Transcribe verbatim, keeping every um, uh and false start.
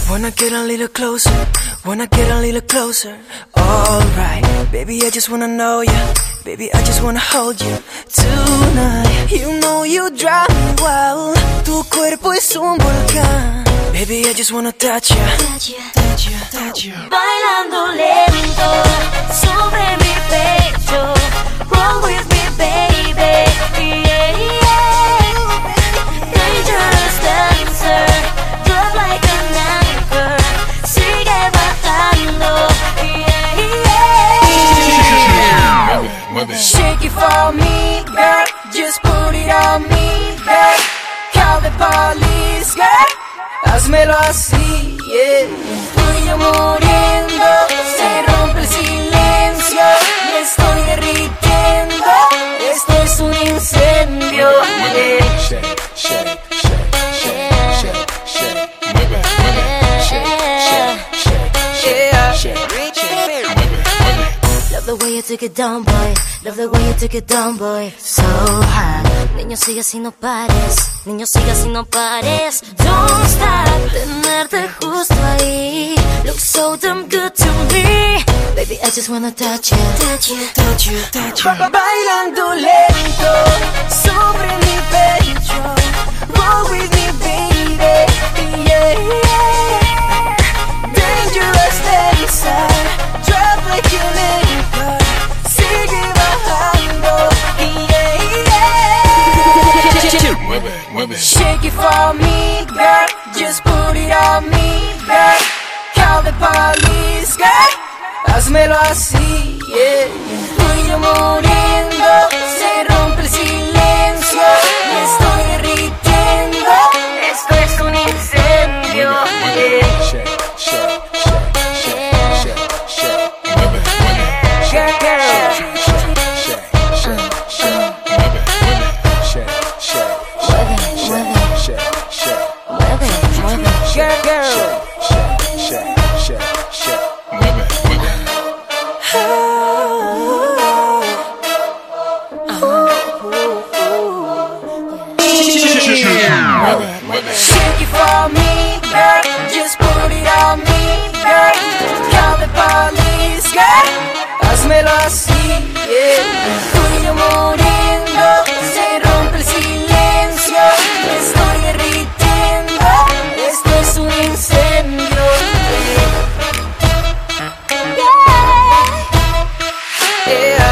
Wanna get a little closer, wanna get a little closer. Alright, baby, I just wanna know ya. Baby, I just wanna hold you tonight. You know you drive me wild. Tu cuerpo es un volcán. Baby, I just wanna touch ya, touch ya, touch ya, touch ya. Bailando lento sobre mi pecho. Roll with me, baby. Yeah, yeah. Dangerous dancer. Drop like an anchor. Sigue bajando. Yeah, yeah. Shake it for me, girl. Just put it on me, girl. Call the police, girl. Hazmelo así, yeah. Estoy yo muriendo, se rompe el silencio. Me estoy derritiendo, esto es un incendio, yeah. Shake, shake, shake, shake, shake, shake. Mueve, mueve, shake, shake, shake, shake, shake, shake. Mueve, mueve. Love the way you took it down, boy. Love the way you took it down, boy. So hot. Niño, sigue así, no pares. Niño, sigue así, no pares. Don't stop. Tenerte justo ahí. Looks so damn good to me. Baby, I just wanna touch you, touch you, touch you, touch you. Bailando lento sobre mi pecho. Roll with me, baby. Yeah, yeah. Dangerous dancer. Drop like an anchor. Sigue bajando. Yeah, yeah. Mueve, mueve. Shake it for me, girl. Just put it on me, girl. Call the police, girl. Hazmelo así, yeah. Estoy yo muriendo, se rompe el silencio. Me estoy derritiendo, esto es un incendio, yeah. Shake, shake, shake, shake, shake, shake. Mueve, mueve. Girl, girl. Shake, shake, shake, shake. Mueve, mueve. Shake, shake, shake, shake, shake. Mueve, mueve. Girl, girl. Shake, shake, shake, shake. Mueve, mueve. Mueve, mueve. Shake it for me, girl. Just put it on me, girl. Call the police, girl. Hazmelo así, yeah. Estoy yo muriendo, se rompe el silencio. Me estoy derritiendo, esto es un incendio, yeah. Yeah.